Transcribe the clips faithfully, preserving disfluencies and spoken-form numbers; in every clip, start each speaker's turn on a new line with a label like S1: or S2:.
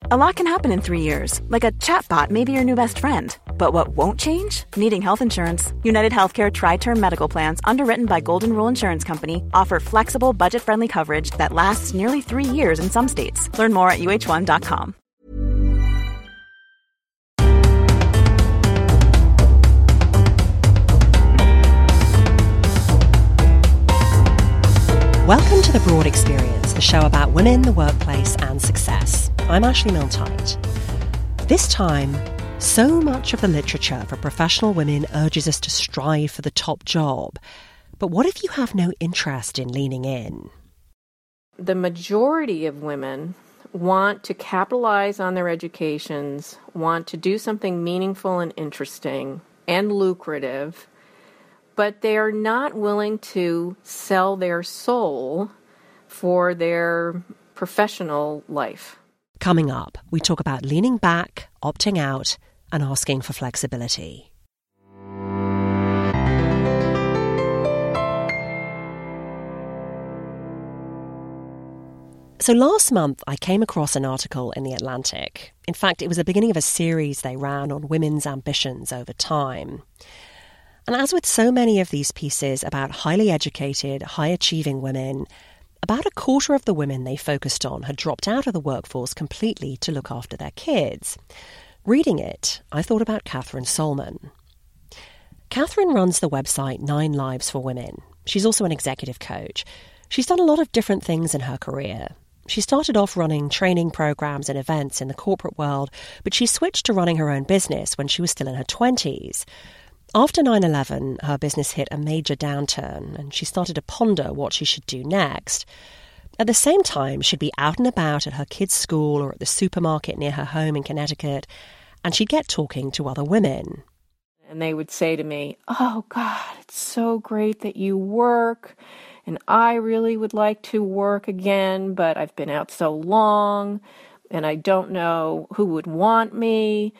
S1: A lot can happen in three years, like a chatbot may be your new best friend. But what won't change? Needing health insurance. United Healthcare Tri-Term Medical Plans, underwritten by Golden Rule Insurance Company, offer flexible, budget-friendly coverage that lasts nearly three years in some states. Learn more at U H one dot com.
S2: Welcome to The Broad Experience, the show about women, the workplace and success. I'm Ashley Milne-Tyte. This time, so much of the literature for professional women urges us to strive for the top job. But what if you have no interest in leaning in?
S3: The majority of women want to capitalize on their educations, want to do something meaningful and interesting and lucrative, but they are not willing to sell their soul for their professional life.
S2: Coming up, we talk about leaning back, opting out, and asking for flexibility. So last month, I came across an article in The Atlantic. In fact, it was the beginning of a series they ran on women's ambitions over time. And as with so many of these pieces about highly educated, high-achieving women, about a quarter of the women they focused on had dropped out of the workforce completely to look after their kids. Reading it, I thought about Catherine Solman. Catherine runs the website Nine Lives for Women. She's also an executive coach. She's done a lot of different things in her career. She started off running training programs and events in the corporate world, but she switched to running her own business when she was still in her twenties. After nine eleven, her business hit a major downturn, and she started to ponder what she should do next. At the same time, she'd be out and about at her kids' school or at the supermarket near her home in Connecticut, and she'd get talking to other women.
S3: And they would say to me, "Oh, God, it's so great that you work, and I really would like to work again, but I've been out so long, and I don't know who would want me."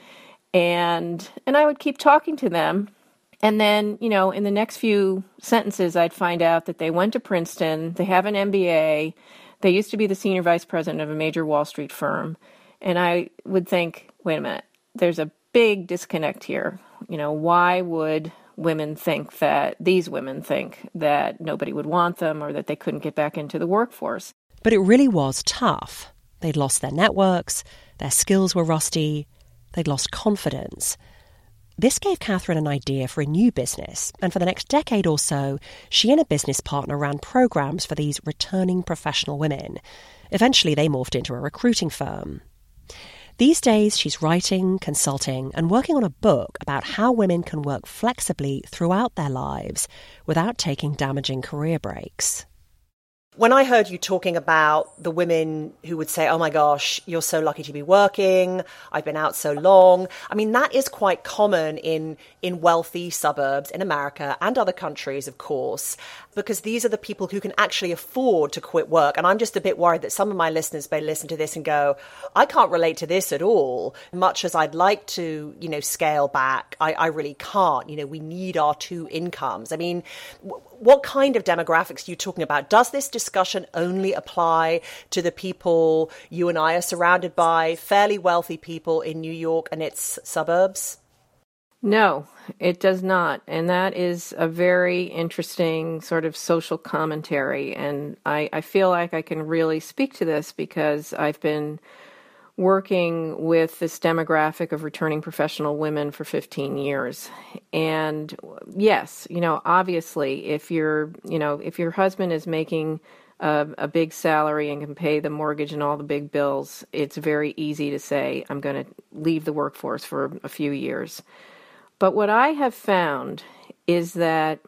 S3: And and I would keep talking to them. And then, you know, in the next few sentences, I'd find out that they went to Princeton, they have an M B A, they used to be the senior vice president of a major Wall Street firm. And I would think, wait a minute, there's a big disconnect here. You know, why would women think that, these women think that nobody would want them or that they couldn't get back into the workforce?
S2: But it really was tough. They'd lost their networks, their skills were rusty, they'd lost confidence. This gave Catherine an idea for a new business, and for the next decade or so, she and a business partner ran programs for these returning professional women. Eventually, they morphed into a recruiting firm. These days, she's writing, consulting, and working on a book about how women can work flexibly throughout their lives without taking damaging career breaks.
S4: When I heard you talking about the women who would say, "Oh my gosh, you're so lucky to be working, I've been out so long," I mean, that is quite common in, in wealthy suburbs in America and other countries, of course, because these are the people who can actually afford to quit work. And I'm just a bit worried that some of my listeners may listen to this and go, "I can't relate to this at all. Much as I'd like to, you know, scale back, I, I really can't. You know, we need our two incomes." I mean, w- what kind of demographics are you talking about? Does this discussion only apply to the people you and I are surrounded by, fairly wealthy people in New York and its suburbs?
S3: No, it does not. And that is a very interesting sort of social commentary. And I, I feel like I can really speak to this because I've been working with this demographic of returning professional women for fifteen years. And yes, you know, obviously, if you're, you know, if your husband is making a, a big salary and can pay the mortgage and all the big bills, it's very easy to say, I'm going to leave the workforce for a few years. But what I have found is that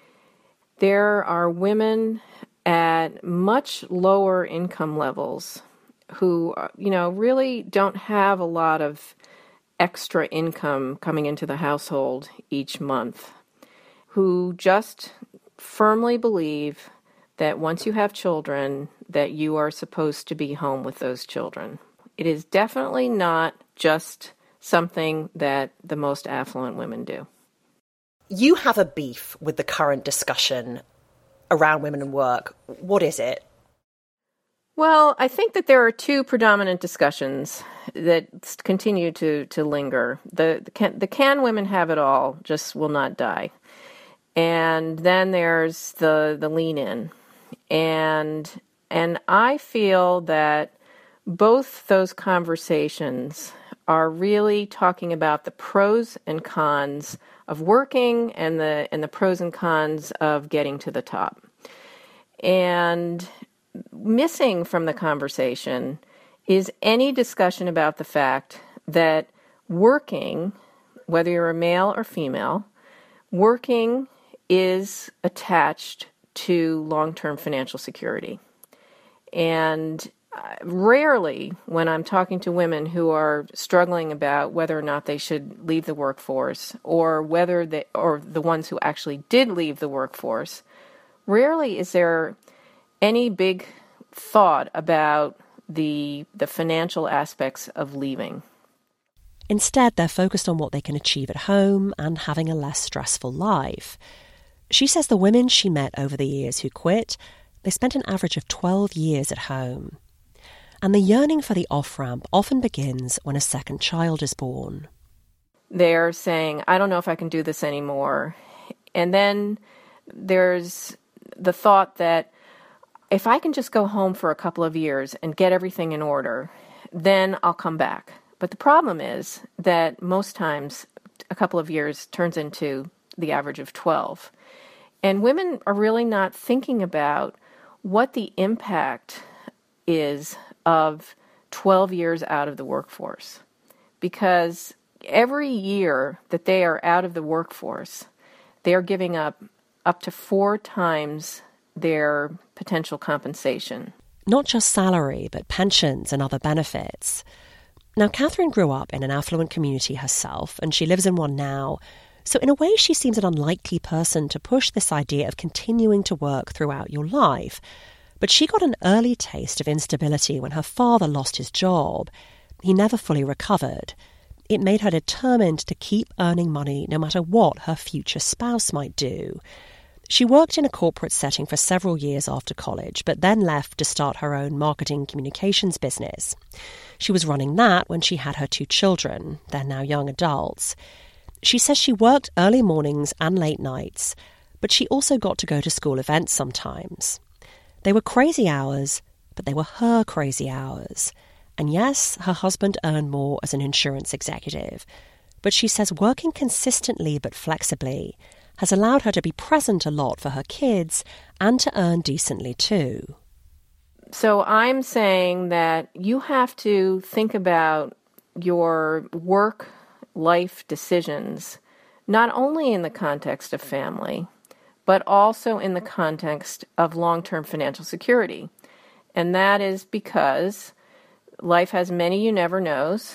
S3: there are women at much lower income levels who, you know, really don't have a lot of extra income coming into the household each month, who just firmly believe that once you have children, that you are supposed to be home with those children. It is definitely not just something that the most affluent women do.
S4: You have a beef with the current discussion around women and work. What is it?
S3: Well, I think that there are two predominant discussions that continue to, to linger. The, the, can, the can women have it all, just will not die. And then there's the, the lean in. And, and I feel that both those conversations are really talking about the pros and cons of working and the, and the pros and cons of getting to the top. And missing from the conversation is any discussion about the fact that working, whether you're a male or female, working is attached to long-term financial security. And rarely, when I'm talking to women who are struggling about whether or not they should leave the workforce, or whether they, or the ones who actually did leave the workforce, rarely is there any big thought about the the financial aspects of leaving.
S2: Instead, they're focused on what they can achieve at home and having a less stressful life. She says the women she met over the years who quit, they spent an average of twelve years at home. And the yearning for the off-ramp often begins when a second child is born.
S3: They're saying, I don't know if I can do this anymore. And then there's the thought that if I can just go home for a couple of years and get everything in order, then I'll come back. But the problem is that most times a couple of years turns into the average of twelve. And women are really not thinking about what the impact is of twelve years out of the workforce. Because every year that they are out of the workforce, they are giving up up to four times their potential compensation.
S2: Not just salary, but pensions and other benefits. Now, Catherine grew up in an affluent community herself, and she lives in one now. So in a way, she seems an unlikely person to push this idea of continuing to work throughout your life. But she got an early taste of instability when her father lost his job. He never fully recovered. It made her determined to keep earning money no matter what her future spouse might do. She worked in a corporate setting for several years after college, but then left to start her own marketing communications business. She was running that when she had her two children. They're now young adults. She says she worked early mornings and late nights, but she also got to go to school events sometimes. They were crazy hours, but they were her crazy hours. And yes, her husband earned more as an insurance executive, but she says working consistently but flexibly has allowed her to be present a lot for her kids and to earn decently too.
S3: So I'm saying that you have to think about your work-life decisions not only in the context of family, but also in the context of long-term financial security. And that is because life has many you never knows.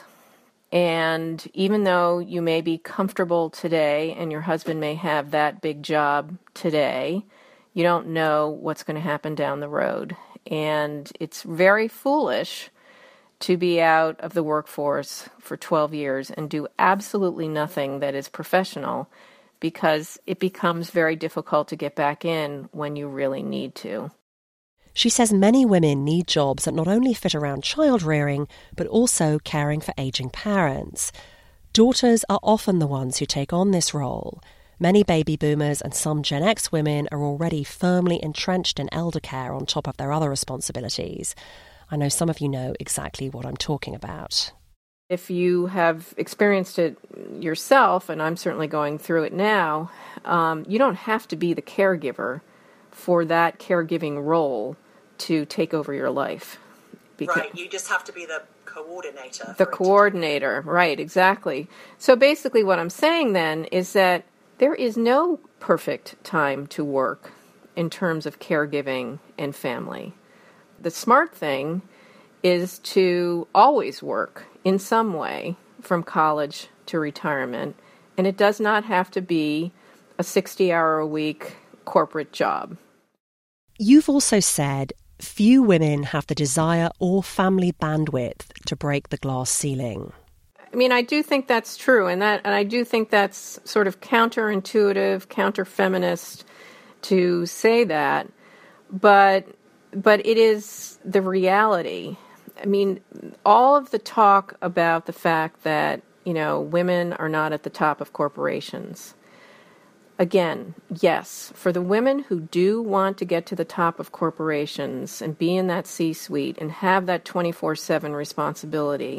S3: And even though you may be comfortable today and your husband may have that big job today, you don't know what's going to happen down the road. And it's very foolish to be out of the workforce for twelve years and do absolutely nothing that is professional, because it becomes very difficult to get back in when you really need to.
S2: She says many women need jobs that not only fit around child rearing, but also caring for aging parents. Daughters are often the ones who take on this role. Many baby boomers and some Gen X women are already firmly entrenched in elder care on top of their other responsibilities. I know some of you know exactly what I'm talking about.
S3: If you have experienced it yourself, and I'm certainly going through it now, um, you don't have to be the caregiver for that caregiving role to take over your life.
S4: Because right, you just have to be the coordinator.
S3: The coordinator, right, exactly. So basically what I'm saying then is that there is no perfect time to work in terms of caregiving and family. The smart thing is to always work in some way from college to retirement, and it does not have to be a sixty-hour-a-week corporate job.
S2: You've also said few women have the desire or family bandwidth to break the glass ceiling.
S3: I mean, I do think that's true, and that, and I do think that's sort of counterintuitive, counter-feminist to say that. But but it is the reality. I mean, all of the talk about the fact that, you know, women are not at the top of corporations. Again, yes, for the women who do want to get to the top of corporations and be in that C-suite and have that twenty-four seven responsibility,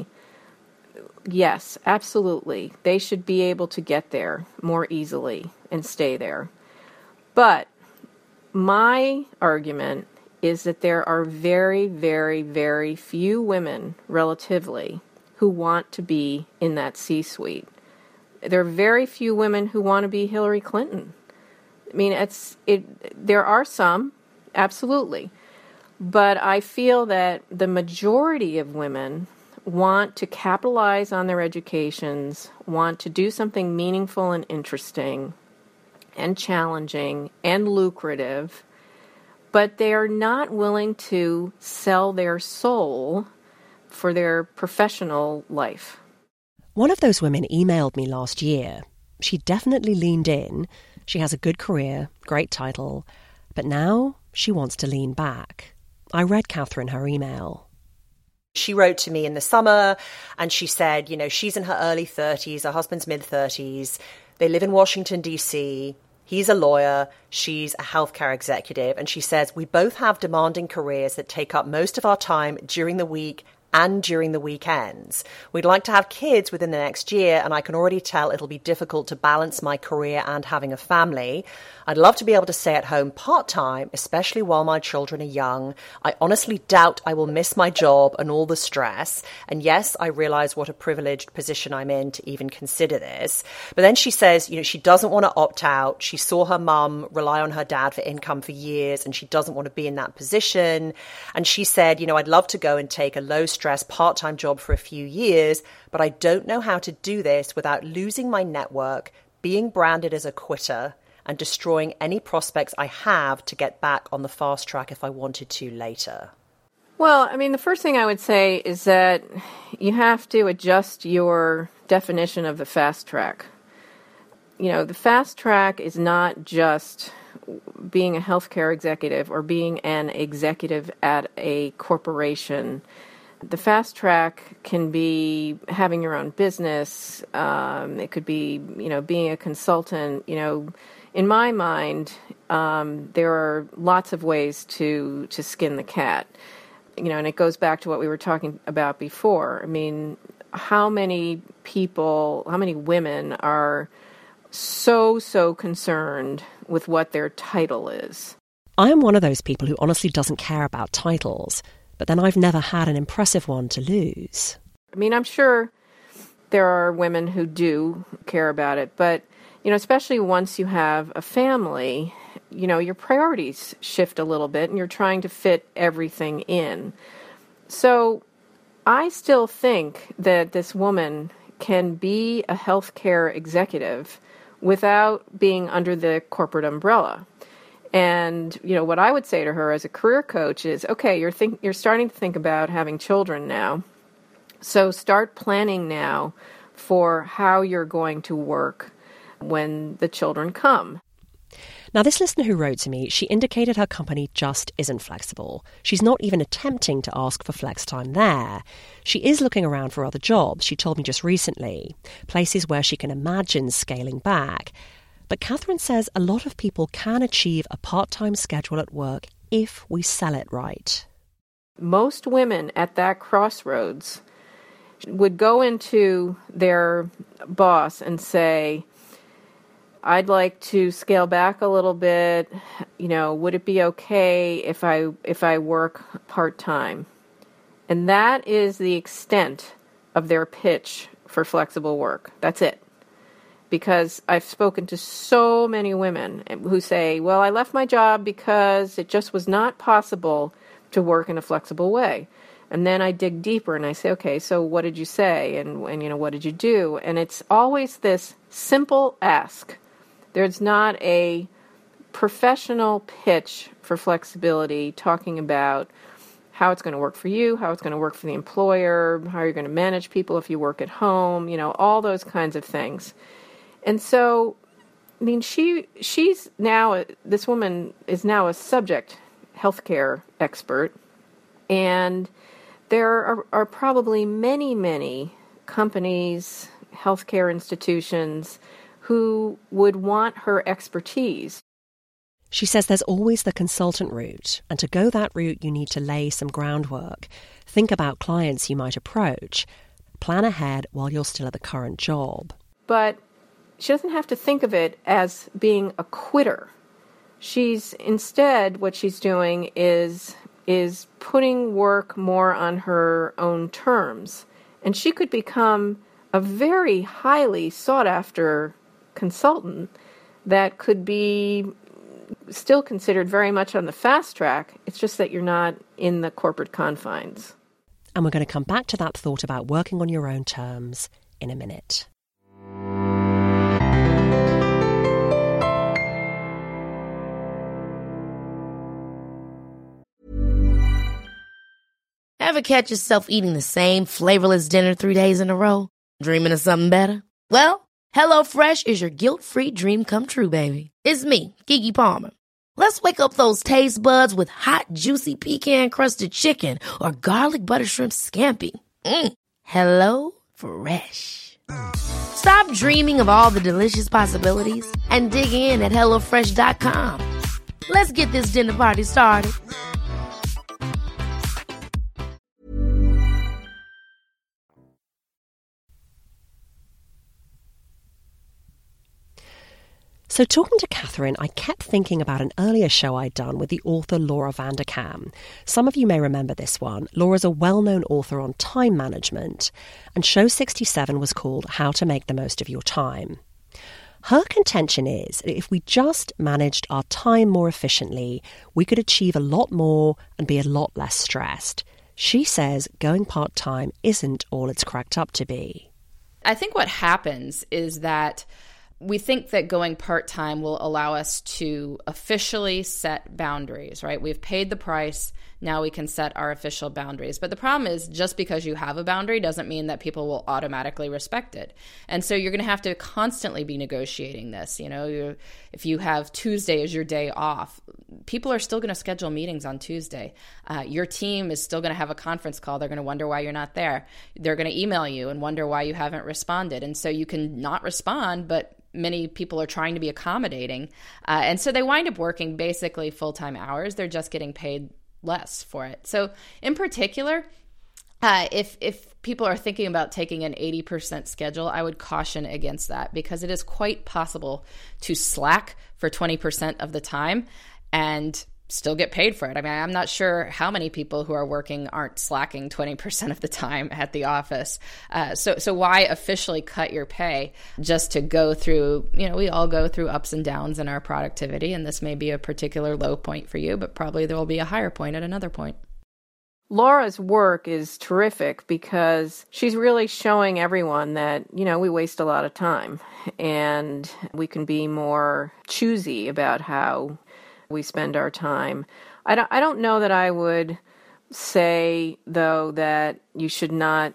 S3: yes, absolutely. They should be able to get there more easily and stay there. But my argument is that there are very, very, very few women, relatively, who want to be in that C-suite. There are very few women who want to be Hillary Clinton. I mean, it's it. There are some, absolutely. But I feel that the majority of women want to capitalize on their educations, want to do something meaningful and interesting and challenging and lucrative, but they are not willing to sell their soul for their professional life.
S2: One of those women emailed me last year. She definitely leaned in. She has a good career, great title, but now she wants to lean back. I read Catherine her email.
S4: She wrote to me in the summer and she said, you know, she's in her early thirties, her husband's mid-thirties. They live in Washington, D C. He's a lawyer. She's a healthcare executive. And she says, we both have demanding careers that take up most of our time during the week and during the weekends. We'd like to have kids within the next year, and I can already tell it'll be difficult to balance my career and having a family. I'd love to be able to stay at home part-time, especially while my children are young. I honestly doubt I will miss my job and all the stress. And yes, I realize what a privileged position I'm in to even consider this. But then she says, you know, she doesn't want to opt out. She saw her mum rely on her dad for income for years, and she doesn't want to be in that position. And she said, you know, I'd love to go and take a low-stress part-time job for a few years, but I don't know how to do this without losing my network, being branded as a quitter, and destroying any prospects I have to get back on the fast track if I wanted to later.
S3: Well, I mean, the first thing I would say is that you have to adjust your definition of the fast track. You know, the fast track is not just being a healthcare executive or being an executive at a corporation. The fast track can be having your own business. Um, it could be, you know, being a consultant. You know, in my mind, um, there are lots of ways to, to skin the cat. You know, and it goes back to what we were talking about before. I mean, how many people, how many women are so, so concerned with what their title is?
S2: I am one of those people who honestly doesn't care about titles. But then I've never had an impressive one to lose.
S3: I mean, I'm sure there are women who do care about it, but, you know, especially once you have a family, you know, your priorities shift a little bit and you're trying to fit everything in. So I still think that this woman can be a healthcare executive without being under the corporate umbrella. And, you know, what I would say to her as a career coach is, okay, you're think you're starting to think about having children now. So start planning now for how you're going to work when the children come.
S2: Now, this listener who wrote to me, she indicated her company just isn't flexible. She's not even attempting to ask for flex time there. She is looking around for other jobs, she told me just recently, places where she can imagine scaling back. But Catherine says a lot of people can achieve a part-time schedule at work if we sell it right.
S3: Most women at that crossroads would go into their boss and say, I'd like to scale back a little bit. You know, would it be okay if I if I work part-time? And that is the extent of their pitch for flexible work. That's it. Because I've spoken to so many women who say, well, I left my job because it just was not possible to work in a flexible way. And then I dig deeper and I say, okay, so what did you say? And, and you know, what did you do? And it's always this simple ask. There's not a professional pitch for flexibility talking about how it's going to work for you, how it's going to work for the employer, how you're going to manage people if you work at home, you know, all those kinds of things. And so, I mean, she she's now, this woman is now a subject healthcare expert. And there are, are probably many, many companies, healthcare institutions who would want her expertise.
S2: She says there's always the consultant route, and to go that route you need to lay some groundwork. Think about clients you might approach. Plan ahead while you're still at the current job.
S3: But she doesn't have to think of it as being a quitter. She's instead, what she's doing is is putting work more on her own terms. And she could become a very highly sought-after consultant that could be still considered very much on the fast track. It's just that you're not in the corporate confines.
S2: And we're going to come back to that thought about working on your own terms in a minute.
S5: Ever catch yourself eating the same flavorless dinner three days in a row? Dreaming of something better? Well, HelloFresh is your guilt-free dream come true, baby. It's me, Keke Palmer. Let's wake up those taste buds with hot, juicy pecan-crusted chicken or garlic butter shrimp scampi. Mm. Hello Fresh. Stop dreaming of all the delicious possibilities and dig in at hello fresh dot com. Let's get this dinner party started.
S2: So talking to Catherine, I kept thinking about an earlier show I'd done with the author Laura Vanderkam. Some of you may remember this one. Laura's a well-known author on time management, and show sixty-seven was called How to Make the Most of Your Time. Her contention is that if we just managed our time more efficiently, we could achieve a lot more and be a lot less stressed. She says going part-time isn't all it's cracked up to be.
S6: I think what happens is that we think that going part-time will allow us to officially set boundaries, right? We've paid the price. Now we can set our official boundaries. But the problem is just because you have a boundary doesn't mean that people will automatically respect it. And so you're going to have to constantly be negotiating this. You know, you're, if you have Tuesday as your day off, people are still going to schedule meetings on Tuesday. Uh, your team is still going to have a conference call. They're going to wonder why you're not there. They're going to email you and wonder why you haven't responded. And so you can not respond, but many people are trying to be accommodating. Uh, and so they wind up working basically full-time hours. They're just getting paid less for it. So in particular, uh, if if people are thinking about taking an eighty percent schedule, I would caution against that because it is quite possible to slack for twenty percent of the time and still get paid for it. I mean, I'm not sure how many people who are working aren't slacking twenty percent of the time at the office. Uh, so, so why officially cut your pay just to go through, you know, we all go through ups and downs in our productivity, and this may be a particular low point for you, but probably there will be a higher point at another point.
S3: Laura's work is terrific because she's really showing everyone that, you know, we waste a lot of time and we can be more choosy about how we spend our time. I don't, I don't know that I would say, though, that you should not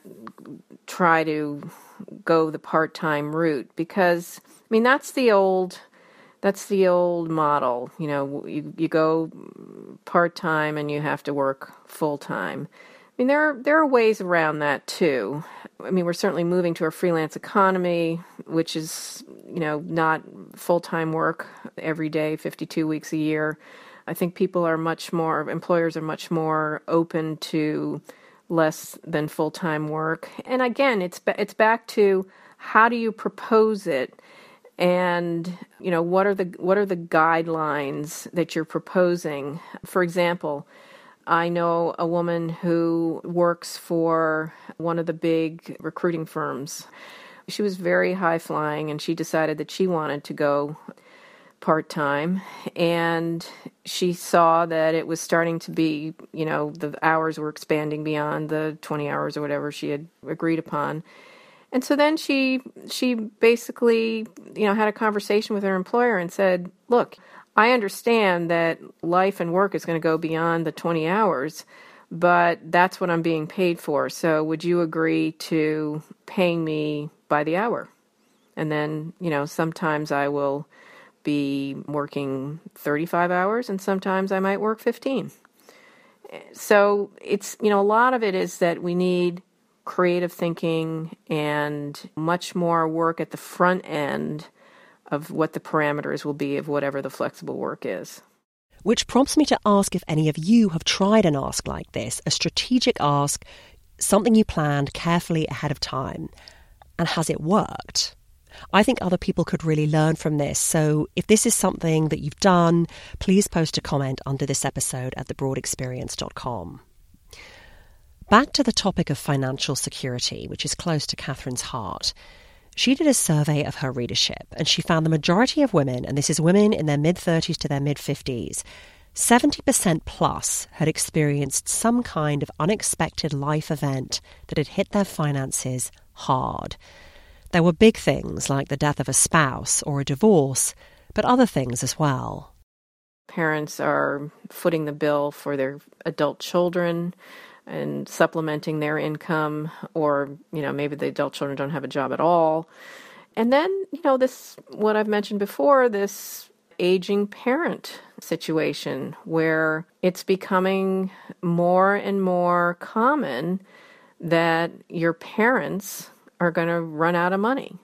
S3: try to go the part-time route because, I mean, that's the old, that's the old model. You know, you, you go part-time and you have to work full-time. I mean, there are, there are ways around that, too. I mean, we're certainly moving to a freelance economy, which is, you know, not full-time work every day, fifty-two weeks a year. I think people are much more, employers are much more open to less than full-time work. And again, it's it's back to how do you propose it? And, you know, what are the what are the guidelines that you're proposing? For example, I know a woman who works for one of the big recruiting firms. She was very high-flying, and she decided that she wanted to go part-time. And she saw that it was starting to be, you know, the hours were expanding beyond the twenty hours or whatever she had agreed upon. And so then she she basically, you know, had a conversation with her employer and said, look, I understand that life and work is going to go beyond the twenty hours, but that's what I'm being paid for. So would you agree to paying me by the hour? And then, you know, sometimes I will be working thirty-five hours, and sometimes I might work fifteen. So it's, you know, a lot of it is that we need creative thinking and much more work at the front end of what the parameters will be of whatever the flexible work is.
S2: Which prompts me to ask if any of you have tried an ask like this, a strategic ask, something you planned carefully ahead of time. And has it worked? I think other people could really learn from this. So if this is something that you've done, please post a comment under this episode at the broad experience dot com. Back to the topic of financial security, which is close to Catherine's heart. She did a survey of her readership, and she found the majority of women, and this is women in their mid-thirties to their mid-fifties, seventy percent plus had experienced some kind of unexpected life event that had hit their finances hard. There were big things like the death of a spouse or a divorce, but other things as well.
S3: Parents are footing the bill for their adult children and supplementing their income, or, you know, maybe the adult children don't have a job at all. And then, you know, this, what I've mentioned before, this aging parent situation where it's becoming more and more common that your parents are going to run out of money.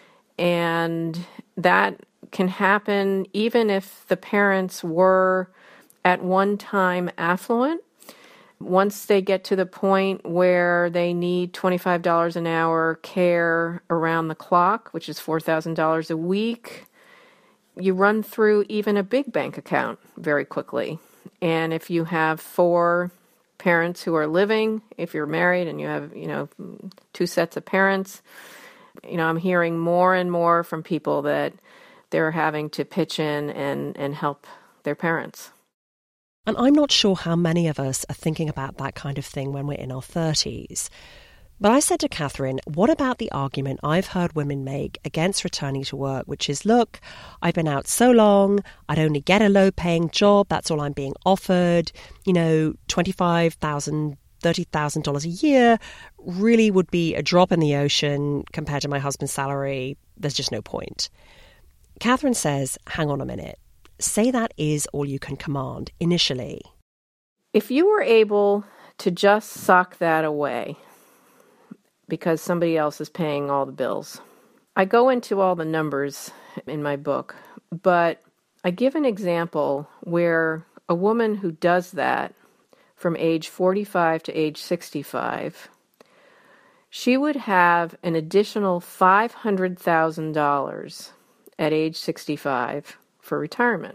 S3: And that can happen even if the parents were at one time affluent. Once they get to the point where they need twenty-five dollars an hour care around the clock, which is four thousand dollars a week, you run through even a big bank account very quickly. And if you have four parents who are living, if you're married and you have, you know, two sets of parents, you know, I'm hearing more and more from people that they're having to pitch in and, and help their parents.
S2: And I'm not sure how many of us are thinking about that kind of thing when we're in our thirties. But I said to Catherine, what about the argument I've heard women make against returning to work, which is, look, I've been out so long, I'd only get a low-paying job, that's all I'm being offered, you know, twenty-five thousand dollars, thirty thousand dollars a year really would be a drop in the ocean compared to my husband's salary. There's just no point. Catherine says, hang on a minute. Say that is all you can command initially.
S3: If you were able to just sock that away because somebody else is paying all the bills, I go into all the numbers in my book, but I give an example where a woman who does that from age forty-five to age sixty-five, she would have an additional five hundred thousand dollars at age sixty-five for retirement.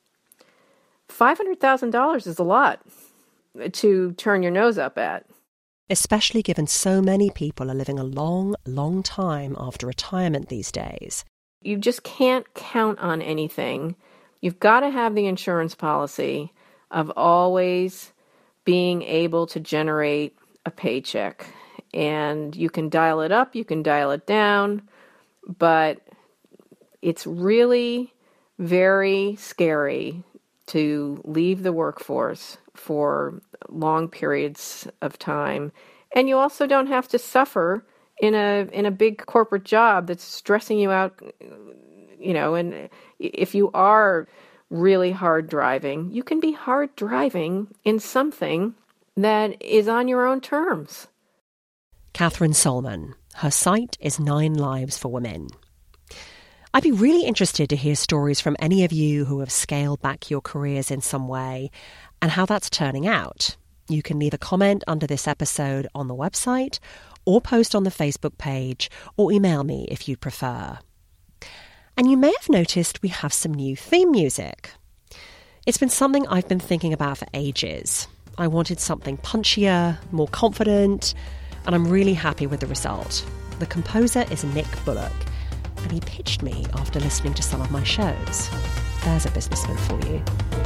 S3: five hundred thousand dollars is a lot to turn your nose up at.
S2: Especially given so many people are living a long, long time after retirement these days.
S3: You just can't count on anything. You've got to have the insurance policy of always being able to generate a paycheck. And you can dial it up, you can dial it down, but it's really very scary to leave the workforce for long periods of time. And you also don't have to suffer in a in a big corporate job that's stressing you out, you know, and if you are really hard driving, you can be hard driving in something that is on your own terms.
S2: Catherine Solman. Her site is Nine Lives for Women. I'd be really interested to hear stories from any of you who have scaled back your careers in some way and how that's turning out. You can leave a comment under this episode on the website or post on the Facebook page or email me if you'd prefer. And you may have noticed we have some new theme music. It's been something I've been thinking about for ages. I wanted something punchier, more confident, and I'm really happy with the result. The composer is Nick Bullock, and he pitched me after listening to some of my shows. There's a businessman for you.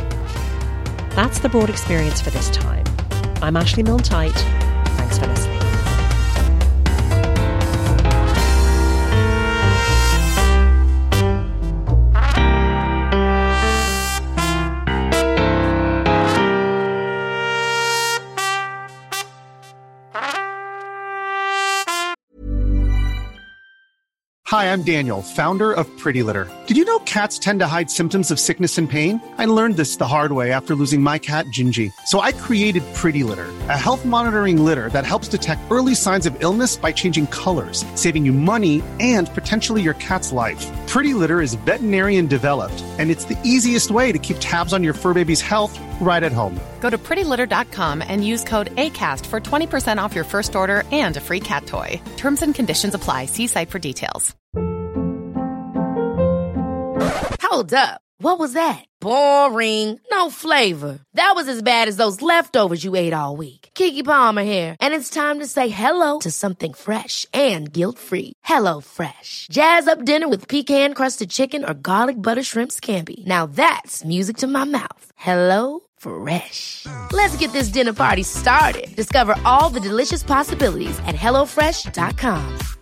S2: That's the Broad Experience for this time. I'm Ashley Milne-Tyte. Thanks for listening.
S7: Hi, I'm Daniel, founder of Pretty Litter. Did you know cats tend to hide symptoms of sickness and pain? I learned this the hard way after losing my cat, Gingy. So I created Pretty Litter, a health monitoring litter that helps detect early signs of illness by changing colors, saving you money and potentially your cat's life. Pretty Litter is veterinarian developed, and it's the easiest way to keep tabs on your fur baby's health right at home.
S8: Go to pretty litter dot com and use code ACAST for twenty percent off your first order and a free cat toy. Terms and conditions apply. See site for details.
S5: Hold up. What was that? Boring. No flavor. That was as bad as those leftovers you ate all week. Keke Palmer here, and it's time to say hello to something fresh and guilt-free. Hello Fresh. Jazz up dinner with pecan-crusted chicken or garlic butter shrimp scampi. Now that's music to my mouth. Hello Fresh. Let's get this dinner party started. Discover all the delicious possibilities at hello fresh dot com.